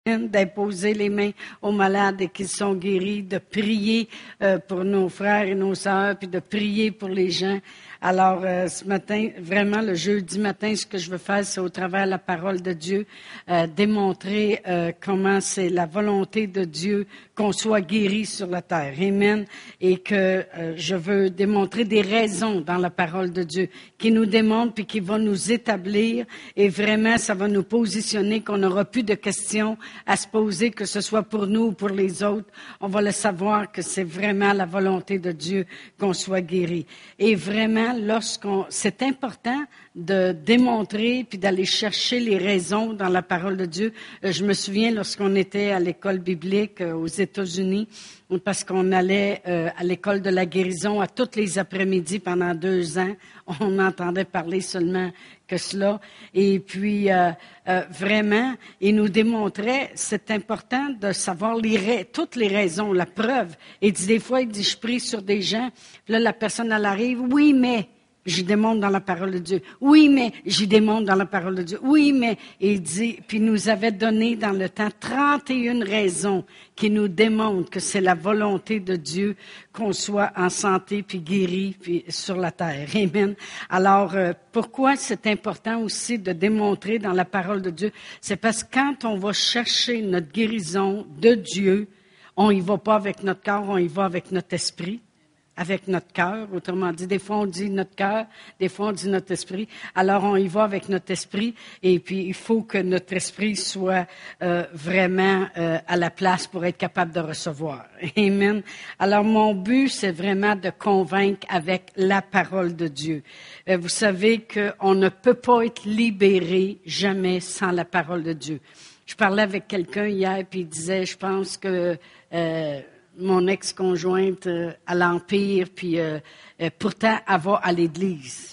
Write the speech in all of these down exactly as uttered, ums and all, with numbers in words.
d'imposer les mains aux malades et qu'ils sont guéris, de prier euh, pour nos frères et nos sœurs, puis de prier pour les gens. Alors, euh, ce matin, vraiment, le jeudi matin, ce que je veux faire, c'est au travers de la parole de Dieu, euh, démontrer euh, comment c'est la volonté de Dieu qu'on soit guéri sur la terre. Amen. Et que euh, je veux démontrer des raisons dans la parole de Dieu qui nous démontrent puis qui vont nous établir. Et vraiment, ça va nous positionner qu'on n'aura plus de questions à se poser, que ce soit pour nous ou pour les autres. On va le savoir que c'est vraiment la volonté de Dieu qu'on soit guéri. Et vraiment, lorsqu'on, c'est important de démontrer puis d'aller chercher les raisons dans la parole de Dieu. Euh, je me souviens lorsqu'on était à l'école biblique euh, aux États-Unis, parce qu'on allait euh, à l'école de la guérison à tous les après-midi pendant deux ans. On n'entendait parler seulement que cela. Et puis, euh, euh, vraiment, il nous démontrait, c'est important de savoir les ra- toutes les raisons, la preuve. Il dit, des fois, il dit, je prie sur des gens, puis là, la personne, elle arrive, oui, mais... J'y démontre dans la parole de Dieu. Oui, mais j'y démontre dans la parole de Dieu. Oui, mais il dit, puis il nous avait donné dans le temps trente et une raisons qui nous démontrent que c'est la volonté de Dieu qu'on soit en santé puis guéri puis sur la terre. Amen. Alors, euh, pourquoi c'est important aussi de démontrer dans la parole de Dieu? C'est parce que quand on va chercher notre guérison de Dieu, on y va pas avec notre corps, on y va avec notre esprit. Avec notre cœur, autrement dit, des fois on dit notre cœur, des fois on dit notre esprit. Alors on y va avec notre esprit et puis il faut que notre esprit soit euh, vraiment euh, à la place pour être capable de recevoir. Amen. Alors mon but, c'est vraiment de convaincre avec la parole de Dieu. Euh, vous savez qu'on ne peut pas être libéré jamais sans la parole de Dieu. Je parlais avec quelqu'un hier puis il disait, je pense que... Euh, mon ex-conjointe euh, à l'Empire, puis euh, euh, pourtant, elle va à l'Église.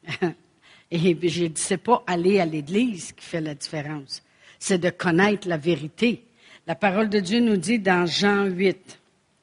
Et puis, j'ai dit, c'est pas aller à l'Église qui fait la différence. C'est de connaître la vérité. La parole de Dieu nous dit dans Jean huit.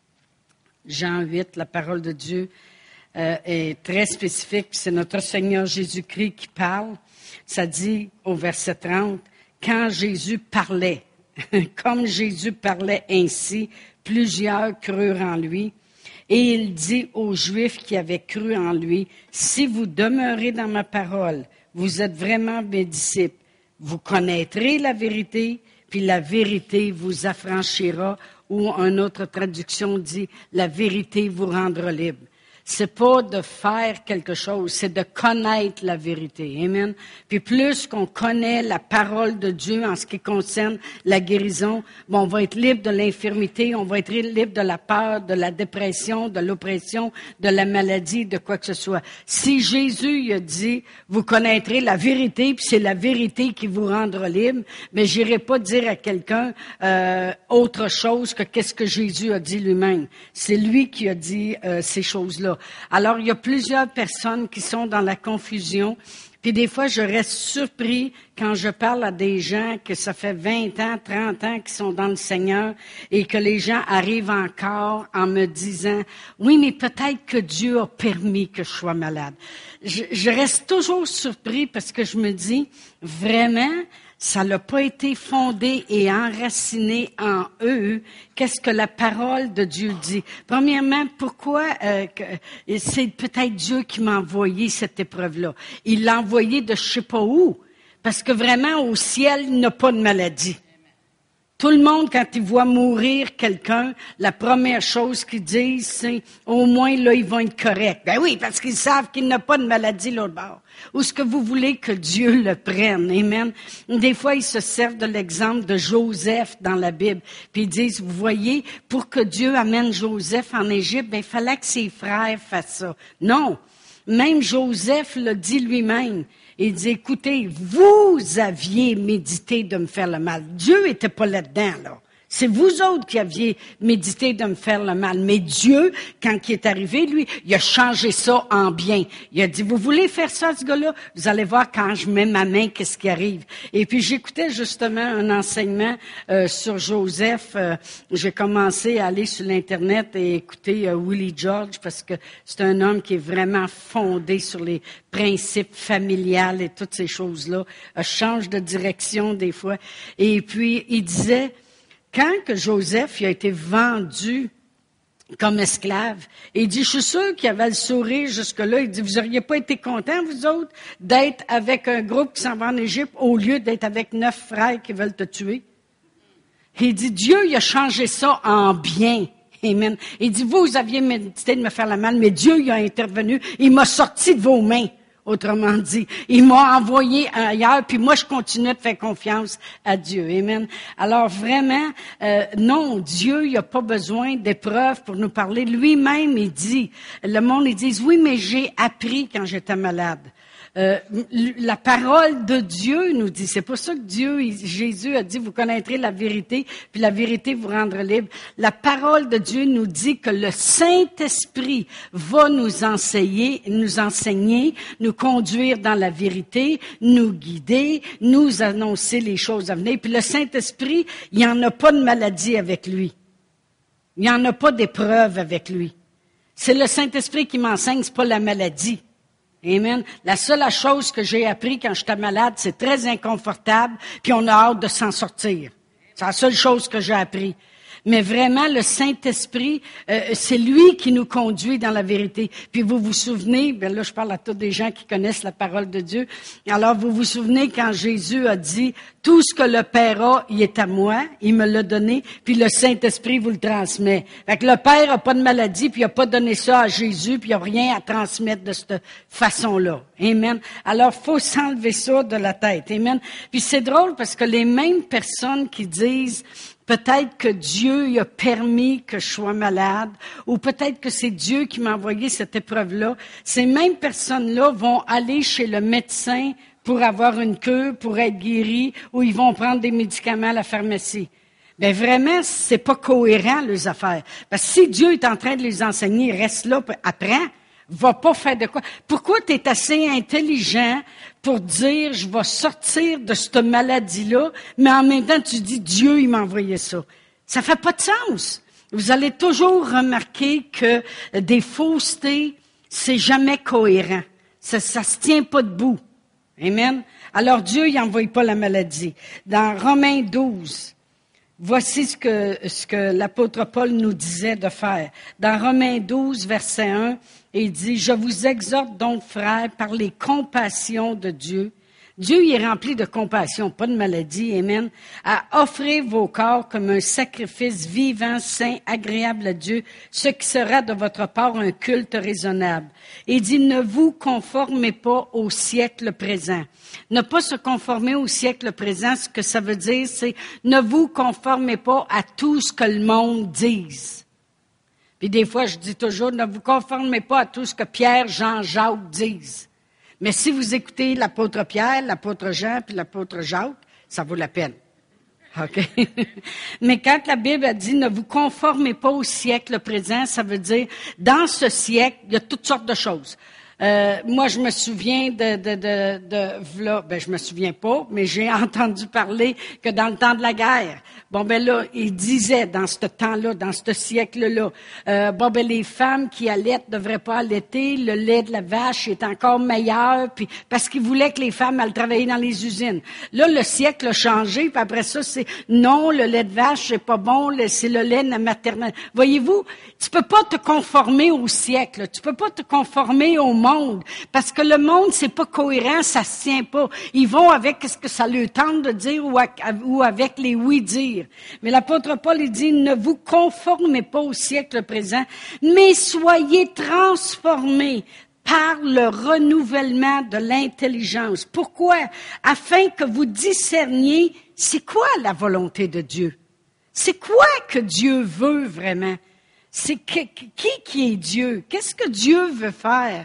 Jean huit, la parole de Dieu euh, est très spécifique. C'est notre Seigneur Jésus-Christ qui parle. Ça dit au verset trente, « Quand Jésus parlait, comme Jésus parlait ainsi, plusieurs crurent en lui. Et il dit aux Juifs qui avaient cru en lui, « Si vous demeurez dans ma parole, vous êtes vraiment mes disciples. Vous connaîtrez la vérité, puis la vérité vous affranchira. » Ou une autre traduction dit, « La vérité vous rendra libre. » C'est pas de faire quelque chose, c'est de connaître la vérité. Amen. Puis plus qu'on connaît la parole de Dieu en ce qui concerne la guérison, bon, on va être libre de l'infirmité, on va être libre de la peur, de la dépression, de l'oppression, de la maladie, de quoi que ce soit. Si Jésus il a dit, vous connaîtrez la vérité, puis c'est la vérité qui vous rendra libre, mais j'irai pas dire à quelqu'un euh, autre chose que qu'est-ce que Jésus a dit lui-même. C'est lui qui a dit euh, ces choses-là. Alors, il y a plusieurs personnes qui sont dans la confusion. Puis des fois, je reste surpris quand je parle à des gens que ça fait vingt ans, trente ans qu'ils sont dans le Seigneur et que les gens arrivent encore en me disant, oui, mais peut-être que Dieu a permis que je sois malade. Je, je reste toujours surpris parce que je me dis, vraiment, ça n'a pas été fondé et enraciné en eux. Qu'est-ce que la parole de Dieu dit? Premièrement, pourquoi euh, que, c'est peut-être Dieu qui m'a envoyé cette épreuve-là. Il l'a envoyé de je sais pas où. Parce que vraiment, au ciel, il n'y a pas de maladie. Tout le monde, quand il voit mourir quelqu'un, la première chose qu'ils disent, c'est « au moins, là, ils vont être corrects ». Ben oui, parce qu'ils savent qu'il n'y a pas de maladie l'autre bord. Ou ce que vous voulez que Dieu le prenne. Amen. Des fois, ils se servent de l'exemple de Joseph dans la Bible. Puis ils disent, vous voyez, pour que Dieu amène Joseph en Égypte, ben, il fallait que ses frères fassent ça. Non. Même Joseph l'a dit lui-même. Il dit, écoutez, vous aviez médité de me faire le mal. Dieu était pas là-dedans, là. C'est vous autres qui aviez médité de me faire le mal. Mais Dieu, quand il est arrivé, lui, il a changé ça en bien. Il a dit, vous voulez faire ça, ce gars-là? Vous allez voir quand je mets ma main, qu'est-ce qui arrive. Et puis, j'écoutais justement un enseignement euh, sur Joseph. Euh, j'ai commencé à aller sur l'Internet et écouter euh, Willie George parce que c'est un homme qui est vraiment fondé sur les principes familiales et toutes ces choses-là. Euh, change de direction des fois. Et puis, il disait... Quand que Joseph il a été vendu comme esclave, il dit, je suis sûr qu'il avait le sourire jusque-là, il dit, vous auriez pas été contents, vous autres, d'être avec un groupe qui s'en va en Égypte au lieu d'être avec neuf frères qui veulent te tuer? Il dit, Dieu, il a changé ça en bien. Amen. Il dit, vous, vous aviez médité de me faire la mal, mais Dieu, il a intervenu, il m'a sorti de vos mains. Autrement dit, il m'a envoyé ailleurs, puis moi, je continue de faire confiance à Dieu. Amen. Alors vraiment, euh, non, Dieu, il n'a pas besoin d'épreuves pour nous parler. Lui-même, il dit, le monde, ils disent, oui, mais j'ai appris quand j'étais malade. Euh, la parole de Dieu nous dit, c'est pour ça que Dieu, Jésus a dit, vous connaîtrez la vérité, puis la vérité vous rendra libre. La parole de Dieu nous dit que le Saint-Esprit va nous enseigner, nous enseigner, nous conduire dans la vérité, nous guider, nous annoncer les choses à venir. Puis le Saint-Esprit, il n'y en a pas de maladie avec lui. Il n'y en a pas d'épreuve avec lui. C'est le Saint-Esprit qui m'enseigne, c'est pas la maladie. Amen. La seule chose que j'ai appris quand j'étais malade, c'est très inconfortable, puis on a hâte de s'en sortir. C'est la seule chose que j'ai appris. Mais vraiment, le Saint-Esprit, euh, c'est lui qui nous conduit dans la vérité. Puis vous vous souvenez, ben là je parle à tous des gens qui connaissent la parole de Dieu. Alors vous vous souvenez quand Jésus a dit, tout ce que le Père a, il est à moi, il me l'a donné, puis le Saint-Esprit vous le transmet. Fait que le Père a pas de maladie, puis il a pas donné ça à Jésus, puis il n'y a rien à transmettre de cette façon-là. Amen. Alors faut s'enlever ça de la tête. Amen. Puis c'est drôle parce que les mêmes personnes qui disent peut-être que Dieu il a permis que je sois malade, ou peut-être que c'est Dieu qui m'a envoyé cette épreuve-là. Ces mêmes personnes-là vont aller chez le médecin pour avoir une cure, pour être guéris, ou ils vont prendre des médicaments à la pharmacie. Ben vraiment, c'est pas cohérent, les affaires. Parce que si Dieu est en train de les enseigner, reste là, apprends. Va pas faire de quoi. Pourquoi tu es assez intelligent pour dire, je vais sortir de cette maladie-là, mais en même temps, tu dis, Dieu, il m'a envoyé ça. Ça fait pas de sens. Vous allez toujours remarquer que des faussetés, c'est jamais cohérent. Ça, ça se tient pas debout. Amen. Alors, Dieu, il n'envoie pas la maladie. Dans Romains douze, voici ce que, ce que l'apôtre Paul nous disait de faire. Dans Romains douze, verset un, il dit, « Je vous exhorte donc, frères, par les compassions de Dieu. » Dieu il est rempli de compassion, pas de maladie, amen. « À offrir vos corps comme un sacrifice vivant, saint, agréable à Dieu, ce qui sera de votre part un culte raisonnable. » Il dit, « Ne vous conformez pas au siècle présent. » Ne pas se conformer au siècle présent, ce que ça veut dire, c'est ne vous conformez pas à tout ce que le monde dise. Puis des fois, je dis toujours, ne vous conformez pas à tout ce que Pierre, Jean, Jacques disent. Mais si vous écoutez l'apôtre Pierre, l'apôtre Jean, puis l'apôtre Jacques, ça vaut la peine. OK? Mais quand la Bible a dit, ne vous conformez pas au siècle présent, ça veut dire, dans ce siècle, il y a toutes sortes de choses. Euh, moi, je me souviens de, de, de, de, là, ben, je me souviens pas, mais j'ai entendu parler que dans le temps de la guerre, bon, ben là, il disait dans ce temps-là, dans ce siècle-là, euh, bon, ben, les femmes qui allaitent devraient pas allaiter, le lait de la vache est encore meilleur, puis, parce qu'ils voulaient que les femmes aillent travailler dans les usines. Là, le siècle a changé, puis après ça, c'est, non, le lait de vache, c'est pas bon, c'est le lait de la maternelle. Voyez-vous, tu peux pas te conformer au siècle, tu peux pas te conformer au monde. Parce que le monde, c'est pas cohérent, ça se tient pas. Ils vont avec ce que ça leur tente de dire ou, à, ou avec les oui-dire. Mais l'apôtre Paul, il dit, ne vous conformez pas au siècle présent, mais soyez transformés par le renouvellement de l'intelligence. Pourquoi? Afin que vous discerniez, c'est quoi la volonté de Dieu? C'est quoi que Dieu veut vraiment? C'est que, qui qui est Dieu? Qu'est-ce que Dieu veut faire?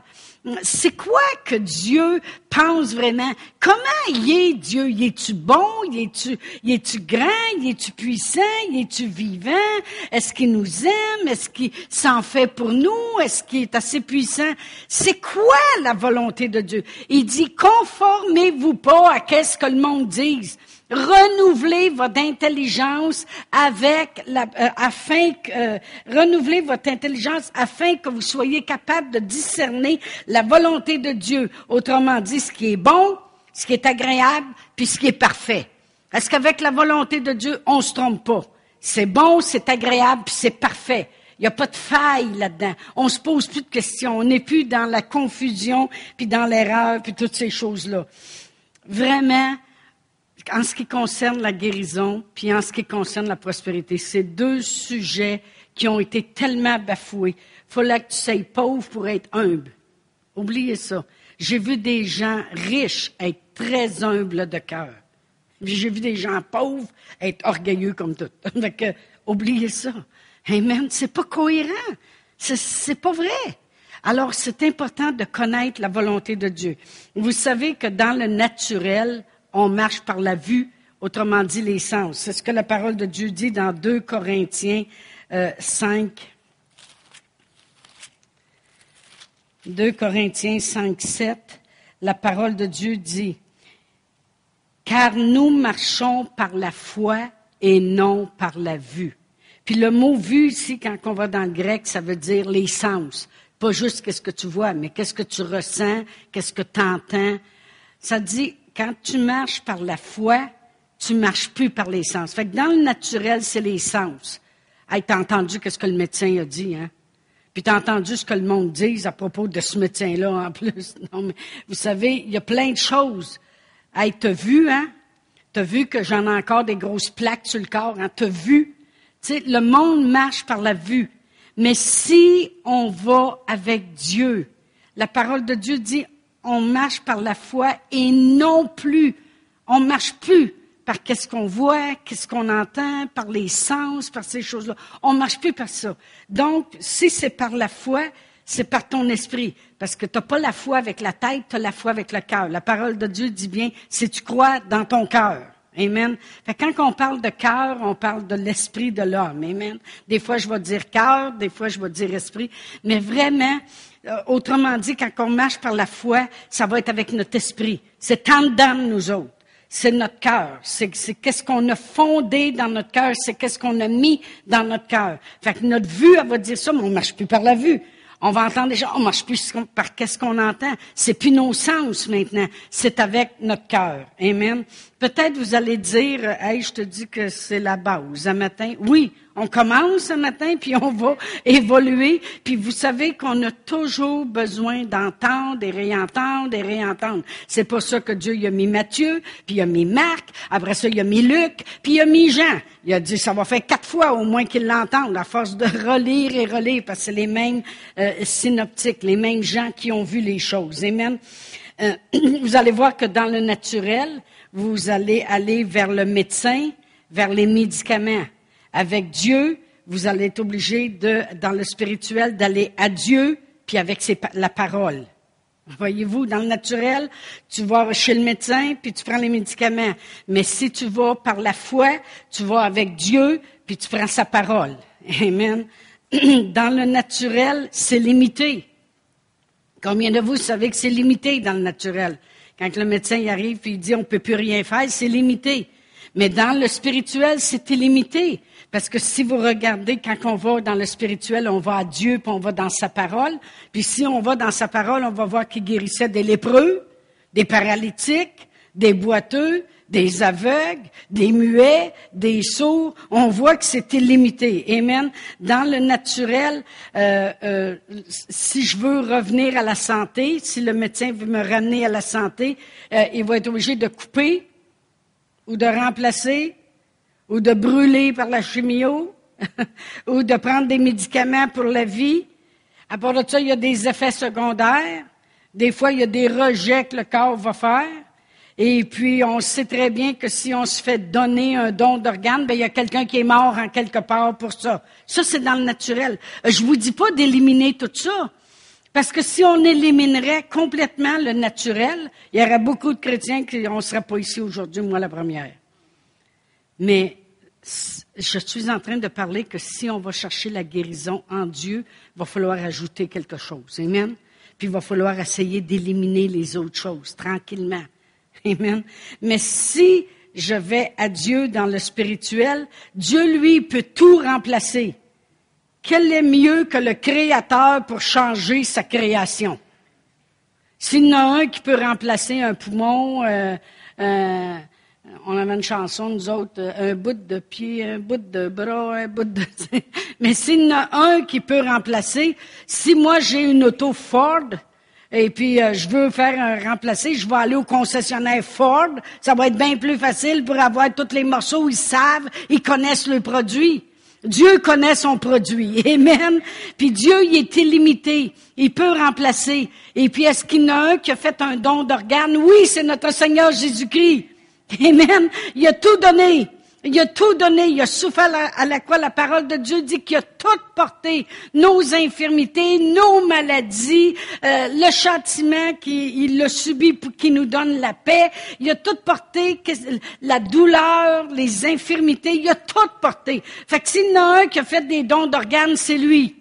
c'est quoi que Dieu pense vraiment? Comment il est, Dieu? Il est-tu bon? Il est-tu, il est-tu grand? Il est-tu puissant? Il est-tu vivant? Est-ce qu'il nous aime? Est-ce qu'il s'en fait pour nous? Est-ce qu'il est assez puissant? C'est quoi la volonté de Dieu? Il dit, conformez-vous pas à qu'est-ce que le monde dise. Renouvelez votre intelligence avec la, euh, afin que, euh, renouvelez votre intelligence afin que vous soyez capable de discerner la volonté de Dieu. Autrement dit, ce qui est bon, ce qui est agréable, puis ce qui est parfait. Parce qu'avec la volonté de Dieu, on se trompe pas. C'est bon, c'est agréable, puis c'est parfait. Il n'y a pas de faille là-dedans. On se pose plus de questions. On n'est plus dans la confusion, puis dans l'erreur, puis toutes ces choses-là. Vraiment, en ce qui concerne la guérison, puis en ce qui concerne la prospérité, c'est deux sujets qui ont été tellement bafoués. Il fallait que tu sois pauvre pour être humble. Oubliez ça. J'ai vu des gens riches être très humbles de cœur. J'ai vu des gens pauvres être orgueilleux comme tout. Donc, euh, oubliez ça. Amen. C'est pas cohérent. C'est, c'est pas vrai. Alors, c'est important de connaître la volonté de Dieu. Vous savez que dans le naturel, on marche par la vue, autrement dit les sens. C'est ce que la parole de Dieu dit dans deux Corinthiens euh, cinq. deux Corinthiens cinq, sept. La parole de Dieu dit, « Car nous marchons par la foi et non par la vue. » Puis le mot « vue » ici, quand on va dans le grec, ça veut dire les sens. Pas juste qu'est-ce que tu vois, mais qu'est-ce que tu ressens, qu'est-ce que tu entends. Ça dit, quand tu marches par la foi, tu marches plus par les sens. Fait que dans le naturel, c'est les sens. Hey, t'as entendu qu'est-ce que le médecin a dit, hein? Puis t'as entendu ce que le monde dit à propos de ce médecin-là, en plus. Non, mais vous savez, il y a plein de choses. Hey, t'as vu, hein? T'as vu que j'en ai encore des grosses plaques sur le corps, hein? T'as vu? Tu sais, le monde marche par la vue. Mais si on va avec Dieu, la parole de Dieu dit, on marche par la foi et non plus, on marche plus par qu'est-ce qu'on voit, qu'est-ce qu'on entend, par les sens, par ces choses-là. On marche plus par ça. Donc, si c'est par la foi, c'est par ton esprit. Parce que tu n'as pas la foi avec la tête, tu as la foi avec le cœur. La parole de Dieu dit bien, si tu crois dans ton cœur. Amen. Fait que quand on parle de cœur, on parle de l'esprit de l'homme. Amen. Des fois, je vais dire cœur, des fois, je vais dire esprit. Mais vraiment, euh, autrement dit, quand on marche par la foi, ça va être avec notre esprit. C'est en dedans de nous autres. C'est notre cœur. C'est, c'est qu'est-ce qu'on a fondé dans notre cœur. C'est qu'est-ce qu'on a mis dans notre cœur. Fait que notre vue, elle va dire ça, mais on marche plus par la vue. On va entendre des gens, on marche plus par qu'est-ce qu'on entend. C'est plus nos sens maintenant. C'est avec notre cœur. Amen. Peut-être vous allez dire, hey, je te dis que c'est la base. Un matin, oui, on commence ce matin, puis on va évoluer. Puis vous savez qu'on a toujours besoin d'entendre et réentendre et réentendre. C'est pour ça que Dieu il a mis Matthieu, puis il a mis Marc, après ça il a mis Luc, puis il a mis Jean. Il a dit, ça va faire quatre fois au moins qu'ils l'entendent, à force de relire et relire, parce que c'est les mêmes euh, synoptiques, les mêmes gens qui ont vu les choses. Amen. Euh, vous allez voir que dans le naturel, vous allez aller vers le médecin, vers les médicaments. Avec Dieu, vous allez être obligé de, dans le spirituel, d'aller à Dieu, puis avec ses, la parole. Voyez-vous, dans le naturel, tu vas chez le médecin, puis tu prends les médicaments. Mais si tu vas par la foi, tu vas avec Dieu, puis tu prends sa parole. Amen. Dans le naturel, c'est limité. Combien de vous savez que c'est limité dans le naturel? Quand le médecin y arrive et il dit on ne peut plus rien faire, c'est limité. Mais dans le spirituel, c'est illimité. Parce que si vous regardez, quand on va dans le spirituel, on va à Dieu, puis on va dans sa parole. Puis si on va dans sa parole, on va voir qu'il guérissait des lépreux, des paralytiques, des boiteux, des aveugles, des muets, des sourds. On voit que c'est illimité. Amen. Dans le naturel, euh, euh, si je veux revenir à la santé, si le médecin veut me ramener à la santé, euh, il va être obligé de couper ou de remplacer ou de brûler par la chimio ou de prendre des médicaments pour la vie. À part de ça, il y a des effets secondaires. Des fois, il y a des rejets que le corps va faire. Et puis, on sait très bien que si on se fait donner un don d'organe, ben il y a quelqu'un qui est mort en quelque part pour ça. Ça, c'est dans le naturel. Je vous dis pas d'éliminer tout ça, Parce que si on éliminerait complètement le naturel, il y aurait beaucoup de chrétiens qui ne seraient pas ici aujourd'hui, moi la première. Mais je suis en train de parler que si on va chercher la guérison en Dieu, il va falloir ajouter quelque chose. Amen. Puis il va falloir essayer d'éliminer les autres choses, tranquillement. Amen. Mais si je vais à Dieu dans le spirituel, Dieu, lui, peut tout remplacer. Quel est mieux que le Créateur pour changer sa création? S'il y en a un qui peut remplacer un poumon, euh, euh, on avait une chanson, nous autres, un bout de pied, un bout de bras, un bout de... Mais s'il y en a un qui peut remplacer, si moi j'ai une auto Ford, et puis euh, je veux faire un remplacer, je vais aller au concessionnaire Ford, ça va être bien plus facile pour avoir tous les morceaux, ils savent, ils connaissent le produit. Dieu connaît son produit. Amen. Puis Dieu, il est illimité. Il peut remplacer. Et puis, est-ce qu'il y en a un qui a fait un don d'organes? Oui, c'est notre Seigneur Jésus-Christ. Amen. Il a tout donné. Il a tout donné. Il a souffert à la croix. La parole de Dieu dit qu'il a tout porté. Nos infirmités, nos maladies, euh, le châtiment qu'il a subi pour qu'il nous donne la paix. Il a tout porté. La douleur, les infirmités, il a tout porté. Fait que s'il y en a un qui a fait des dons d'organes, c'est lui.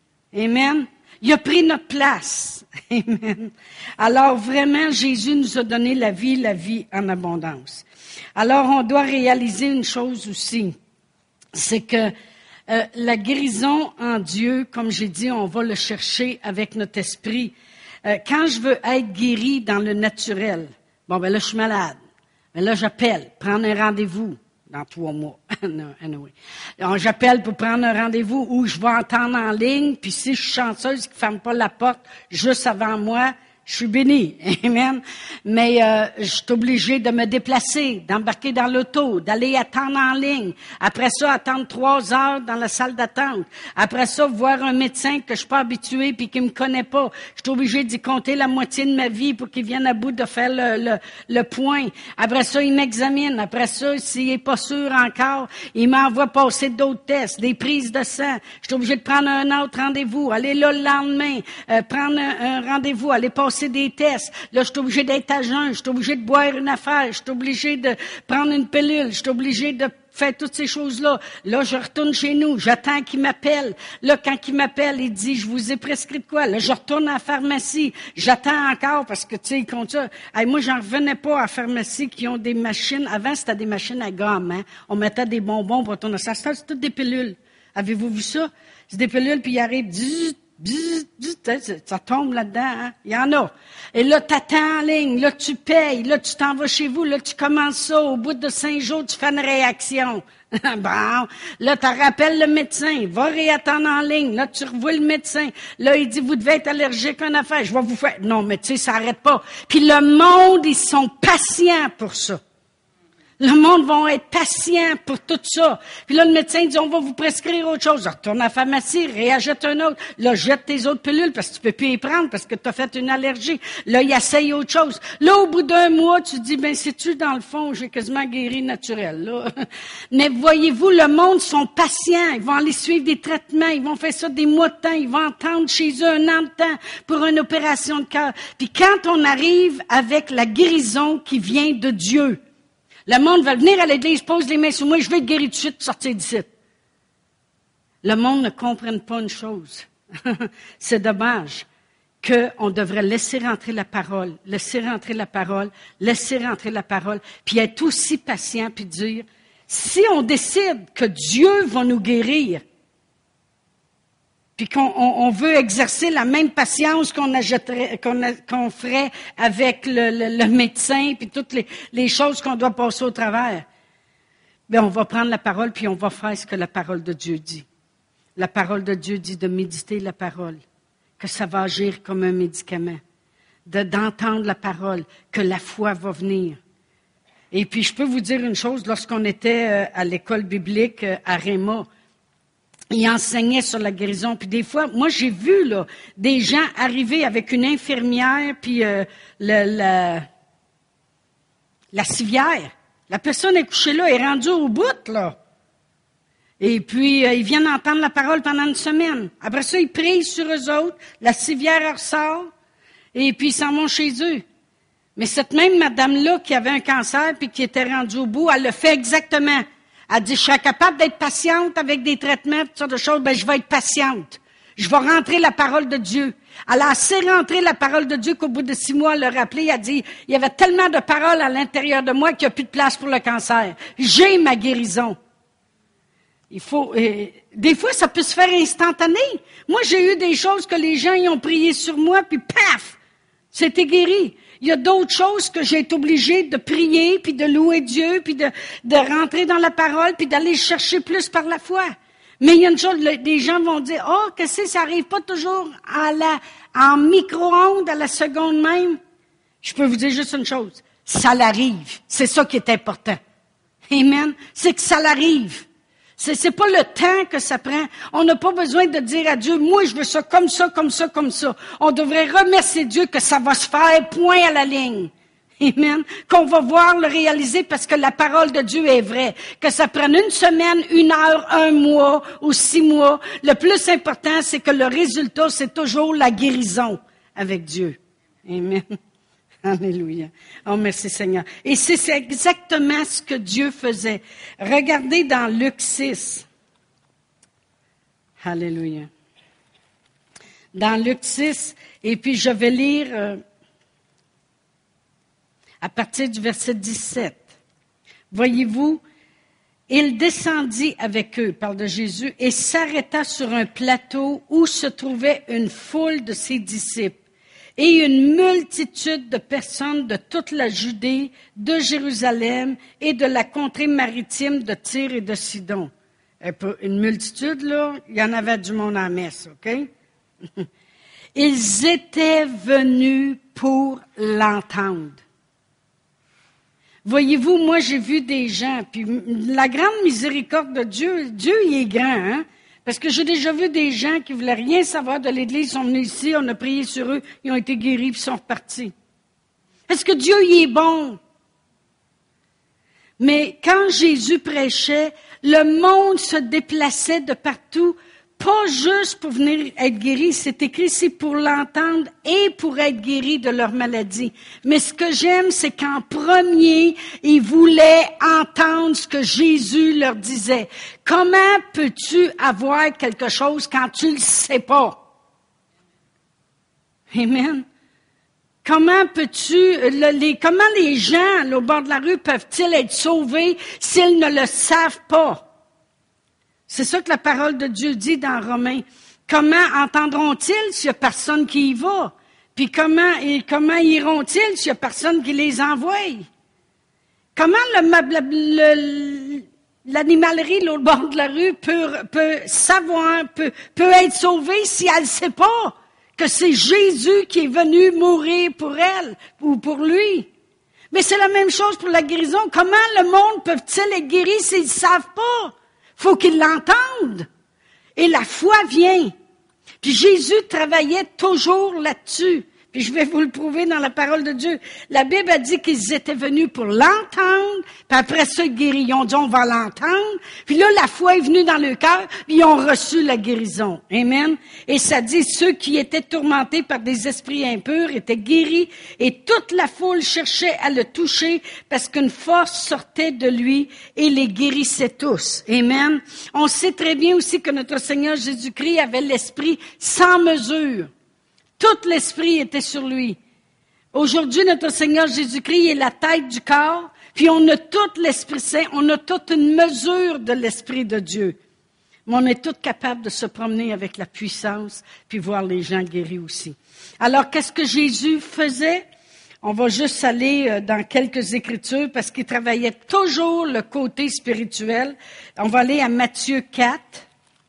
Amen. Il a pris notre place. Amen. Alors vraiment, Jésus nous a donné la vie, la vie en abondance. Alors, on doit réaliser une chose aussi, c'est que euh, la guérison en Dieu, comme j'ai dit, on va le chercher avec notre esprit. Euh, quand je veux être guéri dans le naturel, bon, ben là, je suis malade. Mais là, j'appelle, prendre un rendez-vous dans trois mois. no, anyway. Alors, j'appelle pour prendre un rendez-vous où je vais entendre en ligne, puis si je suis chanceuse qui ne ferme pas la porte juste avant moi, je suis bénie, amen. Mais euh, je suis obligée de me déplacer, d'embarquer dans l'auto, d'aller attendre en ligne. Après ça, attendre trois heures dans la salle d'attente. Après ça, voir un médecin que je suis pas habituée puis qui me connaît pas. Je suis obligée d'y compter la moitié de ma vie pour qu'il vienne à bout de faire le, le, le point. Après ça, il m'examine. Après ça, s'il est pas sûr encore, il m'envoie passer d'autres tests, des prises de sang. Je suis obligée de prendre un autre rendez-vous, aller là le lendemain, euh, prendre un, un rendez-vous, aller passer des tests. Là, je suis obligée d'être à jeun, je suis obligée de boire une affaire, je suis obligée de prendre une pilule, je suis obligée de faire toutes ces choses-là. Là, je retourne chez nous, j'attends qu'il m'appelle. Là, quand il m'appelle, il dit, je vous ai prescrit de quoi? Là, je retourne à la pharmacie, j'attends encore parce que, tu sais, ils comptent ça. Hey, moi, j'en revenais pas à la pharmacie qui ont des machines. Avant, c'était des machines à gomme, hein. On mettait des bonbons pour retourner. Ça, c'est toutes des pilules. Avez-vous vu ça? C'est des pilules, puis il arrive, dix Bzz, bzz, ça tombe là-dedans, hein? Il y en a. Et là, t'attends en ligne, là, tu payes, là, tu t'en vas chez vous, là, tu commences ça. Au bout de cinq jours, tu fais une réaction. Bon, là, tu rappelles le médecin, va réattendre en ligne. Là, tu revois le médecin. Là, il dit, vous devez être allergique à une affaire. Je vais vous faire... Non, mais tu sais, ça n'arrête pas. Puis le monde, ils sont patients pour ça. Le monde va être patient pour tout ça. Puis là, le médecin dit, on va vous prescrire autre chose. Retourne à la pharmacie, réachète un autre. Là, jette tes autres pilules parce que tu peux plus y prendre parce que tu as fait une allergie. Là, il essaye autre chose. Là, au bout d'un mois, tu te dis, ben, sais-tu, dans le fond, j'ai quasiment guéri naturel, là. Mais voyez-vous, le monde sont patients. Ils vont aller suivre des traitements. Ils vont faire ça des mois de temps. Ils vont attendre chez eux un an de temps pour une opération de cœur. Puis quand on arrive avec la guérison qui vient de Dieu, le monde va venir à l'église, pose les mains sur moi, je vais être guéri tout de suite, sortir d'ici. Le monde ne comprenne pas une chose. C'est dommage qu'on devrait laisser rentrer la parole, laisser rentrer la parole, laisser rentrer la parole, puis être aussi patient, puis dire, si on décide que Dieu va nous guérir, puis qu'on on, on veut exercer la même patience qu'on, ajouterait, qu'on, a, qu'on ferait avec le, le, le médecin, puis toutes les, les choses qu'on doit passer au travers, bien, on va prendre la parole, puis on va faire ce que la parole de Dieu dit. La parole de Dieu dit de méditer la parole, que ça va agir comme un médicament, de, d'entendre la parole, que la foi va venir. Et puis, je peux vous dire une chose, lorsqu'on était à l'école biblique à Réma, il enseignait sur la guérison. Puis des fois, moi, j'ai vu là des gens arriver avec une infirmière, puis euh, le, la, la civière. La personne est couchée là, est rendue au bout, là. Et puis, euh, ils viennent entendre la parole pendant une semaine. Après ça, ils prient sur eux autres, la civière ressort, et puis ils s'en vont chez eux. Mais cette même madame-là qui avait un cancer puis qui était rendue au bout, elle le fait exactement. Elle dit, je suis capable d'être patiente avec des traitements, toutes sortes de choses, ben je vais être patiente. Je vais rentrer la parole de Dieu. Elle a assez rentré la parole de Dieu qu'au bout de six mois, elle l'a rappelé, elle a dit, il y avait tellement de paroles à l'intérieur de moi qu'il n'y a plus de place pour le cancer. J'ai ma guérison. Il faut, euh, des fois, ça peut se faire instantané. Moi, j'ai eu des choses que les gens y ont prié sur moi, puis paf, c'était guéri. Il y a d'autres choses que j'ai été obligée de prier, puis de louer Dieu, puis de, de rentrer dans la parole, puis d'aller chercher plus par la foi. Mais il y a une chose, des gens vont dire, oh, qu'est-ce que ça arrive pas toujours à la, en micro-ondes à la seconde même? Je peux vous dire juste une chose. Ça l'arrive. C'est ça qui est important. Amen. C'est que ça l'arrive. C'est, c'est pas le temps que ça prend. On n'a pas besoin de dire à Dieu, moi, je veux ça comme ça, comme ça, comme ça. On devrait remercier Dieu que ça va se faire, point à la ligne. Amen. Qu'on va voir le réaliser parce que la parole de Dieu est vraie. Que ça prenne une semaine, une heure, un mois ou six mois. Le plus important, c'est que le résultat, c'est toujours la guérison avec Dieu. Amen. Alléluia. Oh, merci Seigneur. Et c'est, c'est exactement ce que Dieu faisait. Regardez dans Luc six. Alléluia. Dans Luc six, et puis je vais lire euh, à partir du verset dix-sept. Voyez-vous, il descendit avec eux, parle de Jésus, et s'arrêta sur un plateau où se trouvait une foule de ses disciples. Et une multitude de personnes de toute la Judée, de Jérusalem et de la contrée maritime de Tyr et de Sidon. Une multitude, là, il y en avait du monde en messe, OK? Ils étaient venus pour l'entendre. Voyez-vous, moi, j'ai vu des gens, puis la grande miséricorde de Dieu, Dieu, il est grand, hein? Parce que j'ai déjà vu des gens qui voulaient rien savoir de l'Église, ils sont venus ici, on a prié sur eux, ils ont été guéris, puis ils sont repartis. Est-ce que Dieu y est bon? Mais quand Jésus prêchait, le monde se déplaçait de partout, pas juste pour venir être guéri, c'est écrit ici pour l'entendre et pour être guéri de leur maladie. Mais ce que j'aime, c'est qu'en premier, ils voulaient entendre ce que Jésus leur disait. Comment peux-tu avoir quelque chose quand tu le sais pas? Amen. Comment peux-tu, le, les, comment les gens là, au bord de la rue peuvent-ils être sauvés s'ils ne le savent pas? C'est ça que la parole de Dieu dit dans Romains. Comment entendront-ils s'il n'y a personne qui y va? Puis comment, et comment iront-ils s'il n'y a personne qui les envoie? Comment le, le, l'animalerie là, au bord de la rue peut, peut savoir, peut, peut être sauvée si elle ne sait pas que c'est Jésus qui est venu mourir pour elle ou pour lui? Mais c'est la même chose pour la guérison. Comment le monde peut-il être guéri s'ils ne savent pas? Faut qu'ils l'entendent. Et la foi vient. Puis Jésus travaillait toujours là-dessus. Puis je vais vous le prouver dans la parole de Dieu. La Bible a dit qu'ils étaient venus pour l'entendre, puis après ça, ils guéris. Ils ont dit, on va l'entendre. Puis là, la foi est venue dans le cœur, puis ils ont reçu la guérison. Amen. Et ça dit, ceux qui étaient tourmentés par des esprits impurs étaient guéris, et toute la foule cherchait à le toucher, parce qu'une force sortait de lui, et les guérissait tous. Amen. On sait très bien aussi que notre Seigneur Jésus-Christ avait l'esprit sans mesure. Tout l'esprit était sur lui. Aujourd'hui, notre Seigneur Jésus-Christ est la tête du corps, puis on a tout l'Esprit Saint, on a toute une mesure de l'Esprit de Dieu. Mais on est tous capables de se promener avec la puissance, puis voir les gens guéris aussi. Alors, qu'est-ce que Jésus faisait? On va juste aller dans quelques écritures, parce qu'il travaillait toujours le côté spirituel. On va aller à Matthieu quatre.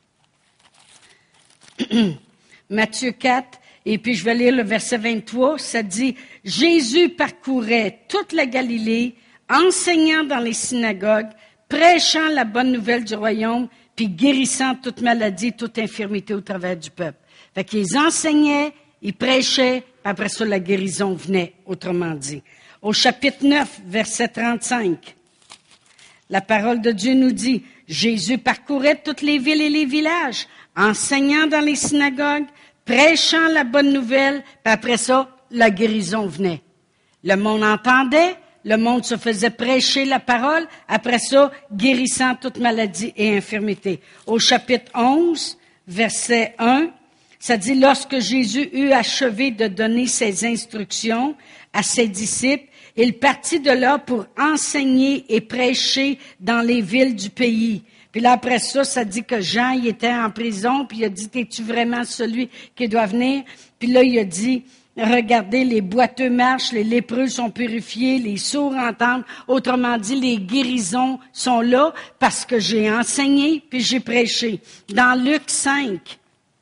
Matthieu quatre. Et puis, je vais lire le verset vingt-trois, ça dit, « Jésus parcourait toute la Galilée, enseignant dans les synagogues, prêchant la bonne nouvelle du royaume, puis guérissant toute maladie, toute infirmité au travers du peuple. » Fait qu'ils enseignaient, ils prêchaient, puis après ça, la guérison venait, autrement dit. Au chapitre neuf, verset trente-cinq, la parole de Dieu nous dit, « Jésus parcourait toutes les villes et les villages, enseignant dans les synagogues, prêchant la bonne nouvelle, puis après ça, la guérison venait. Le monde entendait, le monde se faisait prêcher la parole, après ça, guérissant toute maladie et infirmité. Au chapitre onze, verset un, ça dit, lorsque Jésus eut achevé de donner ses instructions à ses disciples, il partit de là pour enseigner et prêcher dans les villes du pays. Puis là, après ça, ça dit que Jean, il était en prison, puis il a dit, es-tu vraiment celui qui doit venir? Puis là, il a dit, regardez, les boiteux marchent, les lépreux sont purifiés, les sourds entendent. Autrement dit, les guérisons sont là parce que j'ai enseigné puis j'ai prêché. Dans Luc cinq,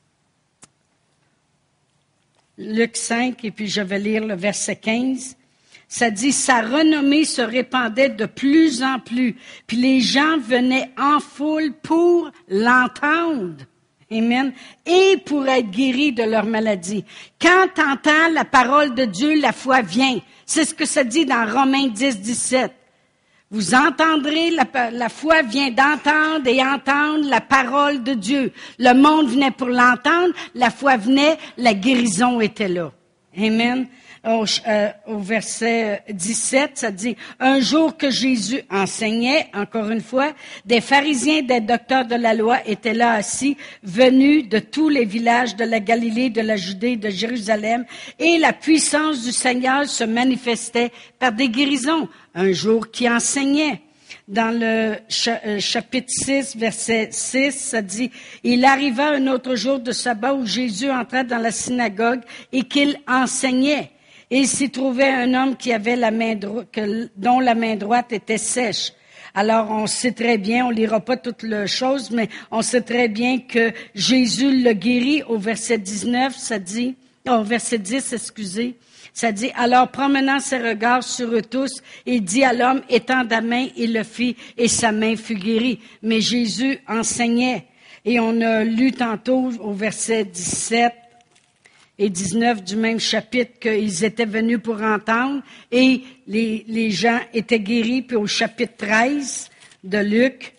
Luc cinq, et puis je vais lire le verset quinze, ça dit, sa renommée se répandait de plus en plus, puis les gens venaient en foule pour l'entendre. Amen. Et pour être guéris de leur maladie. Quand tu entends la parole de Dieu, la foi vient. C'est ce que ça dit dans Romains dix, dix-sept. Vous entendrez, la, la foi vient d'entendre et entendre la parole de Dieu. Le monde venait pour l'entendre, la foi venait, la guérison était là. Amen. Au, euh, au verset dix-sept, ça dit, un jour que Jésus enseignait, encore une fois, des pharisiens, des docteurs de la loi étaient là assis, venus de tous les villages de la Galilée, de la Judée, de Jérusalem, et la puissance du Seigneur se manifestait par des guérisons. Un jour qui enseignait. Dans le chapitre six, verset six, ça dit, « Il arriva un autre jour de sabbat où Jésus entra dans la synagogue et qu'il enseignait. Et il s'y trouvait un homme qui avait la main dro- que, dont la main droite était sèche. » Alors, on sait très bien, on lira pas toute la chose, mais on sait très bien que Jésus le guérit. Au verset dix-neuf, ça dit, au verset dix, excusez, ça dit, alors promenant ses regards sur eux tous, il dit à l'homme, étends ta main, il le fit, et sa main fut guérie. Mais Jésus enseignait. Et on a lu tantôt au verset dix-sept et dix-neuf du même chapitre qu'ils étaient venus pour entendre, et les, les gens étaient guéris. Puis au chapitre treize de Luc,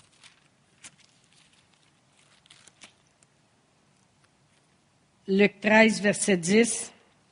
Luc treize, verset dix,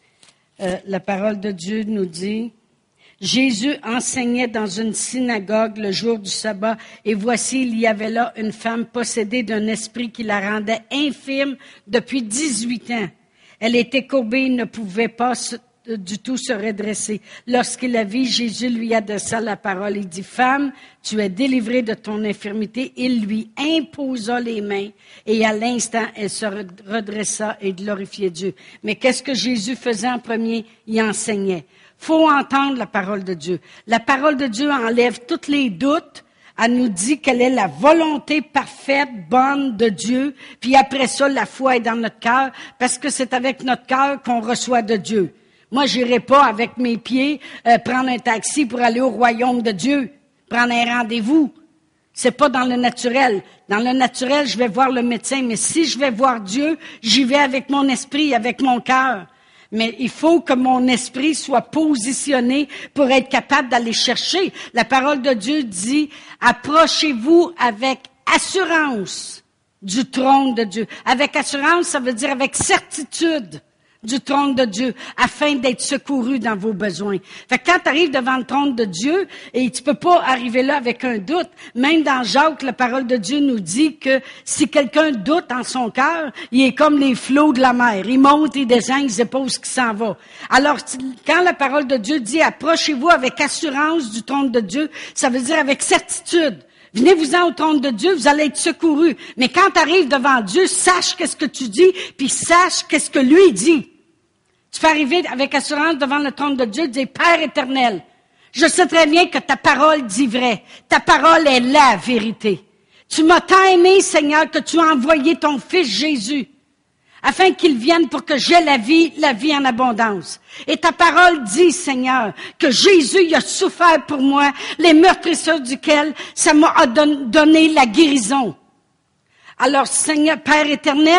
Euh, la parole de Dieu nous dit, « Jésus enseignait dans une synagogue le jour du sabbat, et voici, il y avait là une femme possédée d'un esprit qui la rendait infirme depuis dix-huit ans. Elle était courbée et ne pouvait pas se, du tout se redresser. Lorsqu'il la vit, Jésus lui adressa la parole. Il dit, « Femme, tu es délivrée de ton infirmité. » Il lui imposa les mains et à l'instant, elle se redressa et glorifiait Dieu. Mais qu'est-ce que Jésus faisait en premier? Il enseignait. Faut entendre la parole de Dieu. La parole de Dieu enlève tous les doutes. Elle nous dit quelle est la volonté parfaite, bonne de Dieu. Puis après ça, la foi est dans notre cœur parce que c'est avec notre cœur qu'on reçoit de Dieu. Moi, j'irai pas avec mes pieds euh, prendre un taxi pour aller au royaume de Dieu, prendre un rendez-vous. C'est pas dans le naturel. Dans le naturel, je vais voir le médecin, mais si je vais voir Dieu, j'y vais avec mon esprit, avec mon cœur. Mais il faut que mon esprit soit positionné pour être capable d'aller chercher. La parole de Dieu dit, approchez-vous avec assurance du trône de Dieu. Avec assurance, ça veut dire avec certitude du trône de Dieu, afin d'être secouru dans vos besoins. Fait que quand tu arrives devant le trône de Dieu, et tu peux pas arriver là avec un doute, même dans Jacques, la parole de Dieu nous dit que si quelqu'un doute en son cœur, il est comme les flots de la mer. Il monte, il descend, il sait pas où il s'en va. Alors, quand la parole de Dieu dit « Approchez-vous avec assurance du trône de Dieu », ça veut dire avec certitude. Venez-vous-en au trône de Dieu, vous allez être secourus. Mais quand tu arrives devant Dieu, sache qu'est-ce que tu dis, puis sache qu'est-ce que lui dit. Tu peux arriver avec assurance devant le trône de Dieu et dire, Père éternel, je sais très bien que ta parole dit vrai. Ta parole est la vérité. Tu m'as tant aimé, Seigneur, que tu as envoyé ton Fils Jésus, afin qu'il vienne pour que j'aie la vie, la vie en abondance. Et ta parole dit, Seigneur, que Jésus il a souffert pour moi, les meurtrisseurs duquel ça m'a don- donné la guérison. Alors, Seigneur, Père éternel,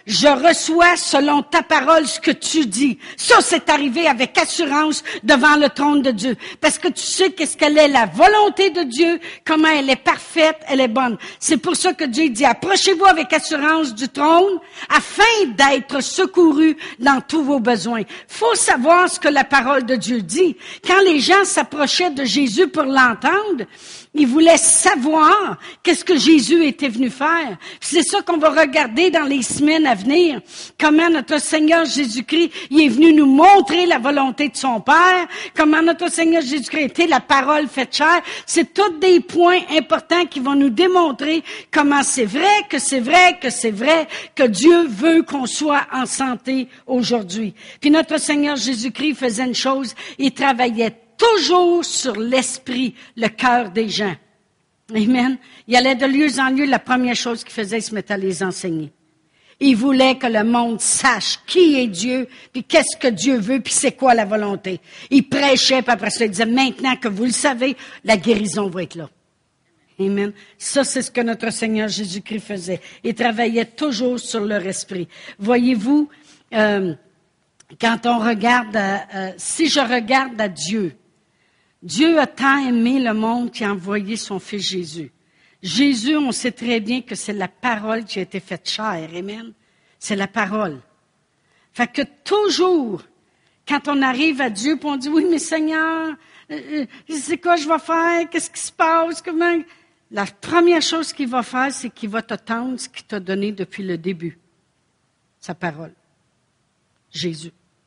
je reçois selon ta parole ce que tu dis. Ça, c'est arrivé avec assurance devant le trône de Dieu. Parce que tu sais qu'est-ce qu'elle est, la volonté de Dieu, comment elle est parfaite, elle est bonne. C'est pour ça que Dieu dit, approchez-vous avec assurance du trône, afin d'être secourus dans tous vos besoins. Faut savoir ce que la parole de Dieu dit. Quand les gens s'approchaient de Jésus pour l'entendre, ils voulaient savoir qu'est-ce que Jésus était venu faire. C'est ça qu'on va regarder dans les semaines à venir. Comment notre Seigneur Jésus-Christ, il est venu nous montrer la volonté de son Père. Comment notre Seigneur Jésus-Christ était la parole faite chair. C'est tous des points importants qui vont nous démontrer comment c'est vrai, que c'est vrai, que c'est vrai, que Dieu veut qu'on soit en santé aujourd'hui. Puis notre Seigneur Jésus-Christ faisait une chose, il travaillait toujours sur l'esprit, le cœur des gens. Amen. Il allait de lieu en lieu, la première chose qu'il faisait, il se mettait à les enseigner. Il voulait que le monde sache qui est Dieu, puis qu'est-ce que Dieu veut, puis c'est quoi la volonté. Il prêchait, puis après ça, il disait, maintenant que vous le savez, la guérison va être là. Amen. Ça, c'est ce que notre Seigneur Jésus-Christ faisait. Il travaillait toujours sur leur esprit. Voyez-vous, euh, quand on regarde, à, euh, si je regarde à Dieu, Dieu a tant aimé le monde qu'il a envoyé son Fils Jésus. Jésus, on sait très bien que c'est la parole qui a été faite chair. Amen. C'est la parole. Fait que toujours, quand on arrive à Dieu, puis on dit, oui, mais Seigneur, euh, c'est quoi je vais faire? Qu'est-ce qui se passe? Comment? La première chose qu'il va faire, c'est qu'il va te tendre ce qu'il t'a donné depuis le début. Sa parole. Jésus.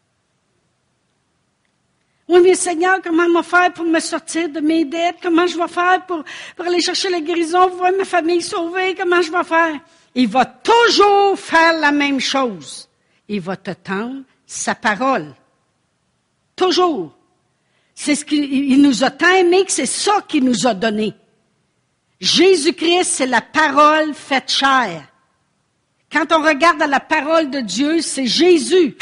Oui, mais Seigneur, comment je vais faire pour me sortir de mes dettes? Comment je vais faire pour, pour aller chercher la guérison, pour voir ma famille sauvée? Comment je vais faire? Il va toujours faire la même chose. Il va te tendre sa parole. Toujours. C'est ce qu'il il nous a tant aimé que c'est ça qu'il nous a donné. Jésus-Christ, c'est la parole faite chair. Quand on regarde à la parole de Dieu, c'est Jésus.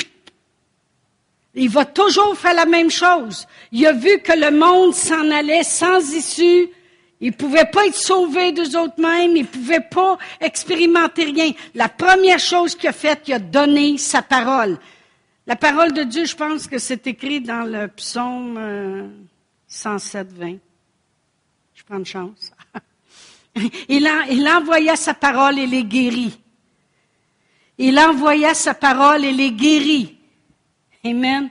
Il va toujours faire la même chose. Il a vu que le monde s'en allait sans issue. Ils ne pouvaient pas être sauvés d'eux autres mêmes. Ils ne pouvaient pas expérimenter rien. La première chose qu'il a faite, il a donné sa parole. La parole de Dieu, je pense que c'est écrit dans le psaume euh, cent sept, vingt. Je prends une chance. il, a, il envoya sa parole et les guérit. Il envoya sa parole et les guérit. Amen.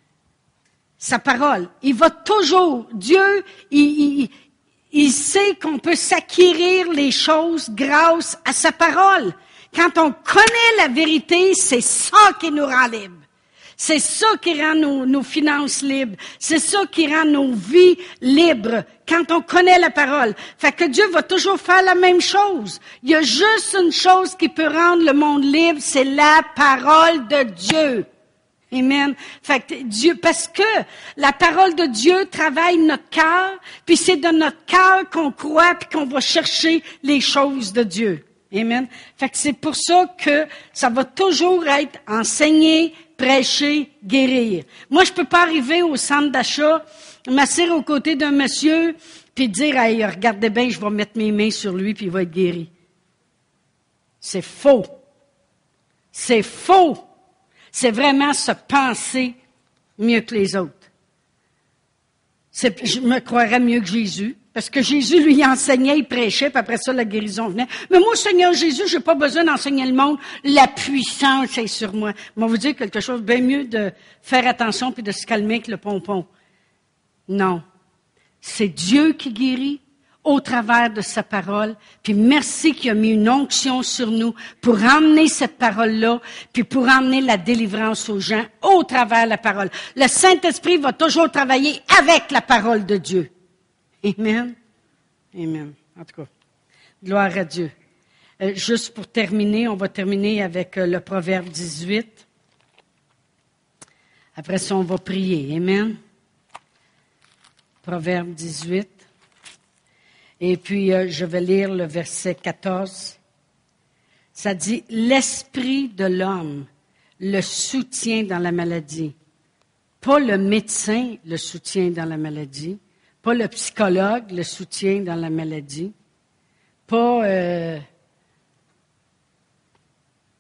Sa parole. Il va toujours. Dieu, il, il, il sait qu'on peut s'acquérir les choses grâce à sa parole. Quand on connaît la vérité, c'est ça qui nous rend libres. C'est ça qui rend nos, nos finances libres. C'est ça qui rend nos vies libres. Quand on connaît la parole. Fait que Dieu va toujours faire la même chose. Il y a juste une chose qui peut rendre le monde libre, c'est la parole de Dieu. Amen. Fait que Dieu, parce que la parole de Dieu travaille notre cœur, puis c'est de notre cœur qu'on croit, puis qu'on va chercher les choses de Dieu. Amen. Fait que c'est pour ça que ça va toujours être enseigné, prêcher, guérir. Moi, je peux pas arriver au centre d'achat, m'asseoir aux côtés d'un monsieur, puis dire, hey, regardez bien, je vais mettre mes mains sur lui, puis il va être guéri. C'est faux. C'est faux. C'est vraiment se penser mieux que les autres. C'est, je me croirais mieux que Jésus, parce que Jésus, lui, enseignait, il prêchait, puis après ça, la guérison venait. Mais moi, Seigneur Jésus, j'ai pas besoin d'enseigner le monde. La puissance est sur moi. Je vais vous dire quelque chose, bien mieux de faire attention puis de se calmer avec le pompon. Non. C'est Dieu qui guérit au travers de sa parole. Puis merci qu'il a mis une onction sur nous pour emmener cette parole-là, puis pour emmener la délivrance aux gens au travers de la parole. Le Saint-Esprit va toujours travailler avec la parole de Dieu. Amen. Amen. En tout cas, gloire à Dieu. Euh, juste pour terminer, on va terminer avec euh, le Proverbe dix-huit. Après ça, on va prier. Amen. Proverbe dix-huit. Et puis, euh, je vais lire le verset quatorze. Ça dit, « L'esprit de l'homme le soutient dans la maladie. » Pas le médecin le soutient dans la maladie. Pas le psychologue le soutient dans la maladie. Pas euh,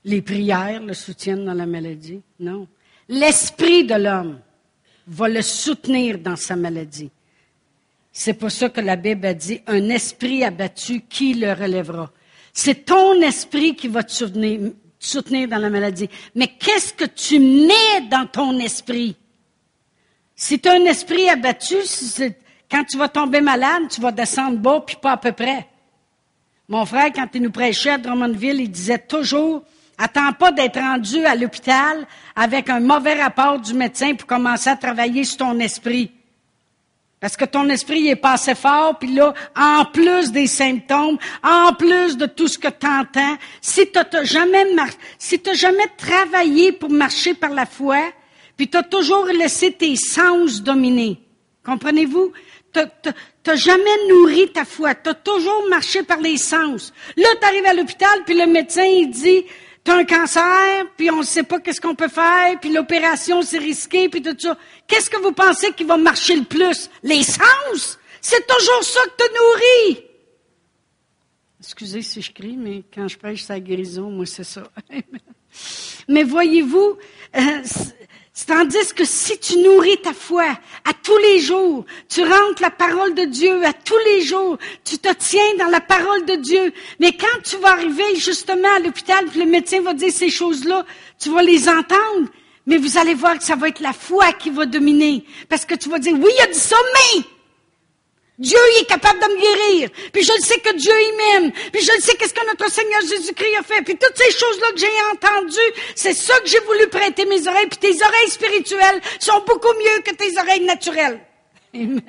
les prières le soutiennent dans la maladie. Non. L'esprit de l'homme va le soutenir dans sa maladie. C'est pour ça que la Bible a dit, un esprit abattu, qui le relèvera? C'est ton esprit qui va te soutenir, te soutenir dans la maladie. Mais qu'est-ce que tu mets dans ton esprit? Si tu as un esprit abattu, c'est, quand tu vas tomber malade, tu vas descendre bas, puis pas à peu près. Mon frère, quand il nous prêchait à Drummondville, il disait toujours, attends pas d'être rendu à l'hôpital avec un mauvais rapport du médecin pour commencer à travailler sur ton esprit. Parce que ton esprit est pas assez fort, puis là, en plus des symptômes, en plus de tout ce que tu entends, si tu n'as jamais, mar- si t'as jamais travaillé pour marcher par la foi, puis tu as toujours laissé tes sens dominer, comprenez-vous? Tu n'as jamais nourri ta foi, tu as toujours marché par les sens. Là, tu arrives à l'hôpital, puis le médecin, il dit... Tu as un cancer, puis on ne sait pas qu'est-ce qu'on peut faire, puis l'opération, c'est risqué, puis tout ça. Qu'est-ce que vous pensez qui va marcher le plus? Les sens! C'est toujours ça que tu nourris! Excusez si je crie, mais quand je prêche sa guérison, moi, c'est ça. Mais voyez-vous, euh, tandis que si tu nourris ta foi à tous les jours, tu rentres la parole de Dieu à tous les jours, tu te tiens dans la parole de Dieu. Mais quand tu vas arriver justement à l'hôpital, puis le médecin va dire ces choses-là, tu vas les entendre, mais vous allez voir que ça va être la foi qui va dominer. Parce que tu vas dire, oui, il a dit ça, mais Dieu il est capable de me guérir. Puis je le sais que Dieu il m'aime. Puis je le sais qu'est-ce que notre Seigneur Jésus-Christ a fait. Puis toutes ces choses-là que j'ai entendues, c'est ça que j'ai voulu prêter mes oreilles. Puis tes oreilles spirituelles sont beaucoup mieux que tes oreilles naturelles. Amen.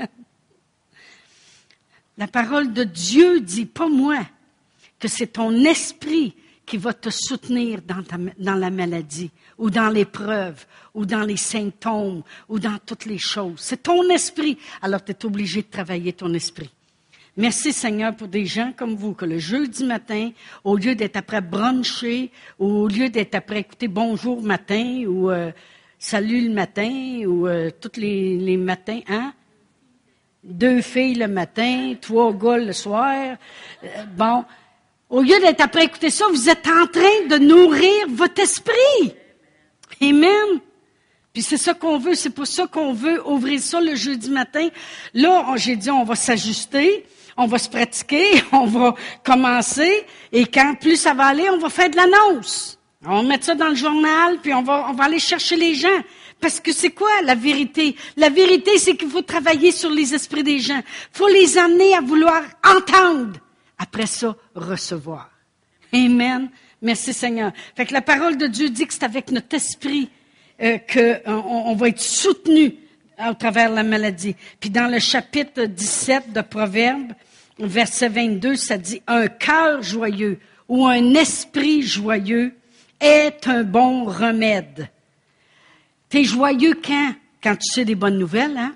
La parole de Dieu dit, pas moi, que c'est ton esprit qui va te soutenir dans, ta, dans la maladie, ou dans l'épreuve, ou dans les symptômes, ou dans toutes les choses. C'est ton esprit. Alors, tu es obligé de travailler ton esprit. Merci, Seigneur, pour des gens comme vous, que le jeudi matin, au lieu d'être après bruncher, ou au lieu d'être après écouter bonjour matin, ou euh, salut le matin, ou euh, tous les, les matins, hein? Deux filles le matin, trois gars le soir. Euh, bon... Au lieu d'être après écouter ça, vous êtes en train de nourrir votre esprit. Amen. Puis c'est ça qu'on veut, c'est pour ça qu'on veut ouvrir ça le jeudi matin. Là, on, j'ai dit, on va s'ajuster, on va se pratiquer, on va commencer. Et quand plus ça va aller, on va faire de l'annonce. On va mettre ça dans le journal, puis on va, on va aller chercher les gens. Parce que c'est quoi la vérité? La vérité, c'est qu'il faut travailler sur les esprits des gens. Il faut les amener à vouloir entendre. Après ça, recevoir. Amen. Merci Seigneur. Fait que la parole de Dieu dit que c'est avec notre esprit euh, qu'on on va être soutenu au travers de la maladie. Puis dans le chapitre dix-sept de Proverbes, verset vingt-deux, ça dit « Un cœur joyeux ou un esprit joyeux est un bon remède. » T'es joyeux quand? Quand tu sais des bonnes nouvelles, hein?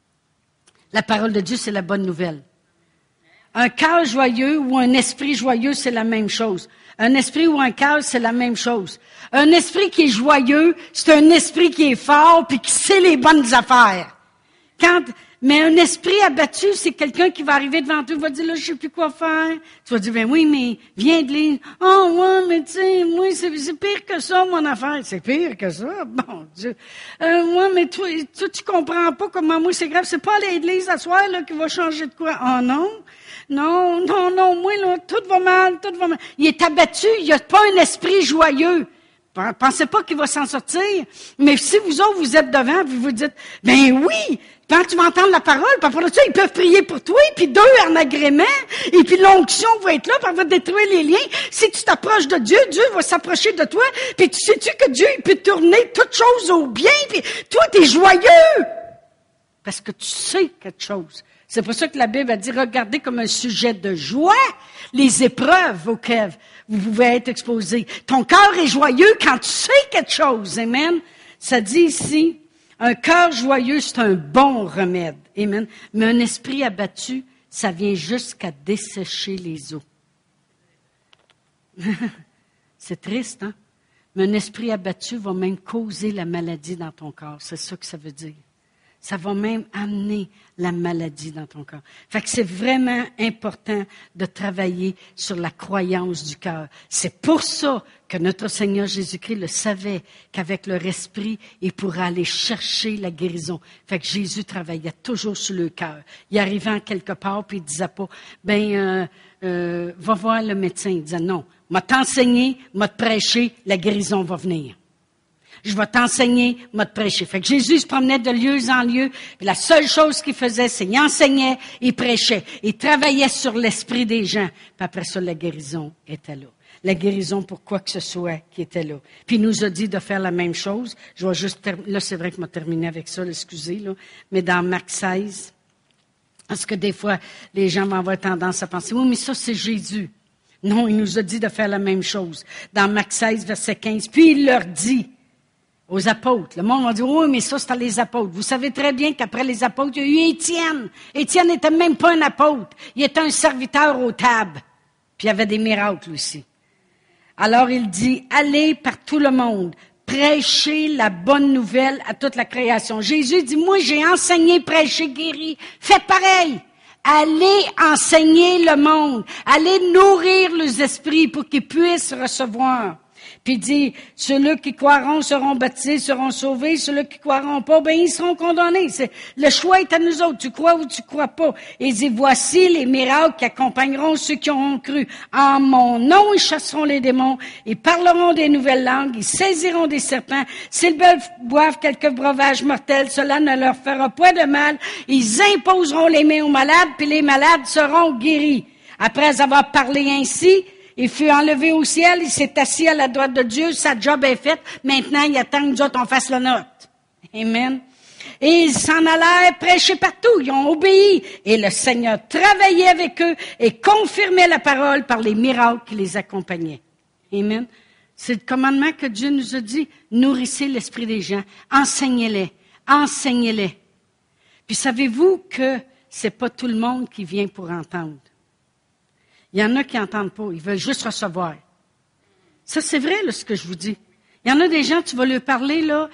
La parole de Dieu, c'est la bonne nouvelle. Un cœur joyeux ou un esprit joyeux, c'est la même chose. Un esprit ou un cœur, c'est la même chose. Un esprit qui est joyeux, c'est un esprit qui est fort puis qui sait les bonnes affaires. Quand, mais un esprit abattu, c'est quelqu'un qui va arriver devant toi et va dire, là, je sais plus quoi faire. Tu vas dire, ben oui, mais viens de l'île. Oh, ouais, mais tu sais, moi, c'est, c'est pire que ça, mon affaire. C'est pire que ça? Bon Dieu. Euh, moi, mais toi, toi, tu comprends pas comment moi, c'est grave. C'est pas l'église à soir, là, qui va changer de quoi. Oh non? Non, non, non, moi, là, tout va mal, tout va mal. Il est abattu, il n'a pas un esprit joyeux. Pensez pas qu'il va s'en sortir. Mais si vous autres, vous êtes devant, vous vous dites, ben oui, quand tu vas entendre la parole, puis après ça, ils peuvent prier pour toi, puis deux en agrément, et puis l'onction va être là, puis elle va détruire les liens. Si tu t'approches de Dieu, Dieu va s'approcher de toi, puis tu sais-tu que Dieu, il peut tourner toutes choses au bien, puis toi, t'es joyeux. Parce que tu sais quelque chose. C'est pour ça que la Bible a dit, regardez comme un sujet de joie les épreuves auxquelles vous pouvez être exposés. Ton cœur est joyeux quand tu sais quelque chose. Amen. Ça dit ici, un cœur joyeux, c'est un bon remède. Amen. Mais un esprit abattu, ça vient jusqu'à dessécher les eaux. C'est triste, hein? Mais un esprit abattu va même causer la maladie dans ton corps. C'est ça que ça veut dire. Ça va même amener la maladie dans ton corps. Fait que c'est vraiment important de travailler sur la croyance du cœur. C'est pour ça que notre Seigneur Jésus-Christ le savait qu'avec leur esprit, il pourrait aller chercher la guérison. Fait que Jésus travaillait toujours sur le cœur. Il arrivait en quelque part puis il disait pas, ben, euh, euh, va voir le médecin. Il disait non, m'a t'enseigné, m'a te prêché, la guérison va venir. Je vais t'enseigner, m'a te prêcher. Fait que Jésus se promenait de lieu en lieu. Puis la seule chose qu'il faisait, c'est qu'il enseignait, il prêchait. Il travaillait sur l'esprit des gens. Puis après ça, la guérison était là. La guérison pour quoi que ce soit qui était là. Puis il nous a dit de faire la même chose. Je vais juste ter- là, c'est vrai que je vais terminer avec ça, là, excusez, là. Mais dans Marc seize, parce que des fois, les gens vont avoir tendance à penser, oui, mais ça, c'est Jésus. Non, il nous a dit de faire la même chose. Dans Marc seize, verset quinze, puis il leur dit, aux apôtres. Le monde va dire, oui, mais ça, c'était les apôtres. Vous savez très bien qu'après les apôtres, il y a eu Étienne. Étienne n'était même pas un apôtre. Il était un serviteur aux tables. Puis il y avait des miracles aussi. Alors il dit, allez par tout le monde, prêchez la bonne nouvelle à toute la création. Jésus dit, moi, j'ai enseigné, prêché, guéri. Faites pareil. Allez enseigner le monde. Allez nourrir les esprits pour qu'ils puissent recevoir. Puis il dit, ceux-là qui croiront seront baptisés, seront sauvés. Ceux-là qui croiront pas, ben ils seront condamnés. C'est, le choix est à nous autres. Tu crois ou tu crois pas. Et il dit, voici les miracles qui accompagneront ceux qui auront cru. En mon nom, ils chasseront les démons. Ils parleront des nouvelles langues. Ils saisiront des serpents. S'ils boivent quelques breuvages mortels, cela ne leur fera point de mal. Ils imposeront les mains aux malades, puis les malades seront guéris. Après avoir parlé ainsi, il fut enlevé au ciel, il s'est assis à la droite de Dieu, sa job est faite. Maintenant, il attend que nous autres, on fasse la note. Amen. Et ils s'en allèrent prêcher partout, ils ont obéi. Et le Seigneur travaillait avec eux et confirmait la parole par les miracles qui les accompagnaient. Amen. C'est le commandement que Dieu nous a dit. Nourrissez l'esprit des gens, enseignez-les, enseignez-les. Puis savez-vous que c'est pas tout le monde qui vient pour entendre. Il y en a qui n'entendent pas, ils veulent juste recevoir. Ça, c'est vrai, là, ce que je vous dis. Il y en a des gens, tu vas leur parler, là.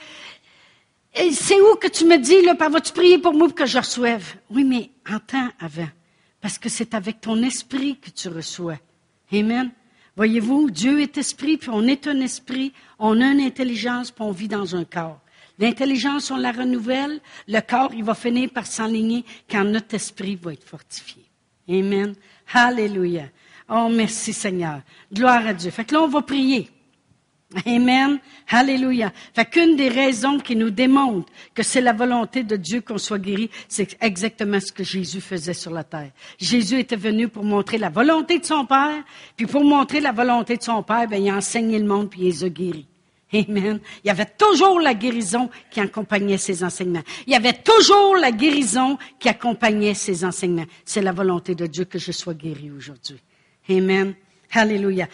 Et c'est où que tu me dis, là, vas-tu prier pour moi pour que je reçoive? Oui, mais entends avant. Parce que c'est avec ton esprit que tu reçois. Amen. Voyez-vous, Dieu est esprit, puis on est un esprit, on a une intelligence, puis on vit dans un corps. L'intelligence, on la renouvelle. Le corps, il va finir par s'enligner quand notre esprit va être fortifié. Amen. Alléluia. Oh, merci Seigneur. Gloire à Dieu. Fait que là, on va prier. Amen. Alléluia. Fait qu'une des raisons qui nous démontre que c'est la volonté de Dieu qu'on soit guéri, c'est exactement ce que Jésus faisait sur la terre. Jésus était venu pour montrer la volonté de son Père, puis pour montrer la volonté de son Père, ben, il a enseigné le monde, puis il les a guéris. Amen. Il y avait toujours la guérison qui accompagnait ses enseignements. Il y avait toujours la guérison qui accompagnait ses enseignements. C'est la volonté de Dieu que je sois guéri aujourd'hui. Amen. Alléluia.